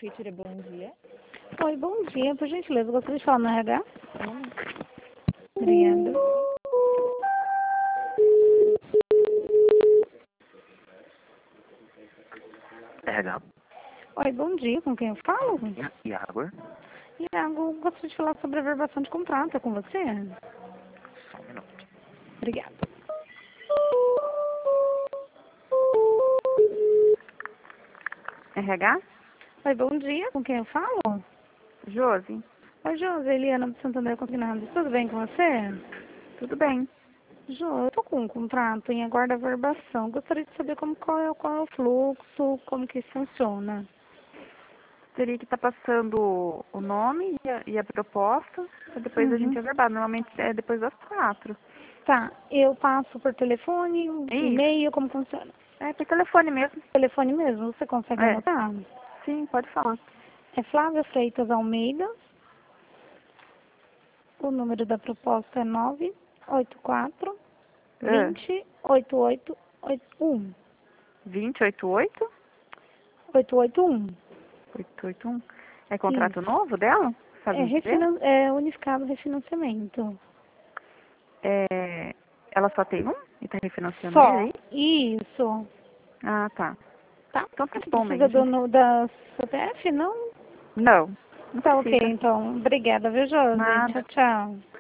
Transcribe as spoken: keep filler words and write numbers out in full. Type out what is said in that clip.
Prefeitura, bom dia. Oi, bom dia. Por gentileza, eu gostaria de falar no R H. Hum, Obrigada. R H. Oi, bom dia. Com quem eu falo? Iago. Iago, gostaria de falar sobre a verbação de contrato. É com você? Só um minuto. Obrigada. R H? Oi, bom dia. Com quem eu falo? Josi, Oi, Josi, Eliana do Santander Consignado. Tudo bem com você? tudo bem? Jo, eu tô com um contrato em aguarda verbação. Gostaria de saber como, qual, é, qual é o fluxo, como que isso funciona. Teria que estar passando o nome e a, e a proposta, para depois a gente Uhum. averbar. Normalmente é depois das quatro. Tá, eu passo por telefone, Isso. e-mail, como funciona? É por telefone mesmo. Telefone mesmo, você consegue É. anotar? Sim, pode falar. É Flávia Freitas Almeida. O número da proposta é nove oito quatro, Ah, dois zero, oito oito oito um. vinte e oito oito, oito oito um. oito oito um. É contrato Isso. novo dela? Sabe É, me dizer? refinan é unificado refinanciamento. É, ela só tem um e está refinanciando ele Só. aí? Isso. Ah, tá. Tá? Então tá Você bom, precisa mãe. do, no, da C P F, não? Não, não Tá ok, precisa. então. Obrigada, viu, Josi? Nada. Tchau, tchau.